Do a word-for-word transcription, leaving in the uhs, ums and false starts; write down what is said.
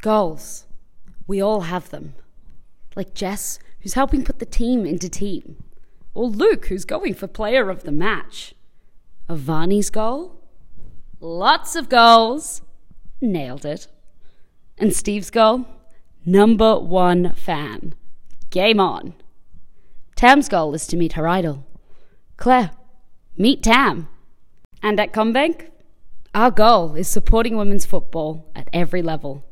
Goals. We all have them. Like Jess, who's helping put the team into team. Or Luke, who's going for player of the match. Avani's goal? Lots of goals. Nailed it. And Steve's goal? Number one fan. Game on. Tam's goal is to meet her idol. Claire, meet Tam. And at CommBank, our goal is supporting women's football at every level.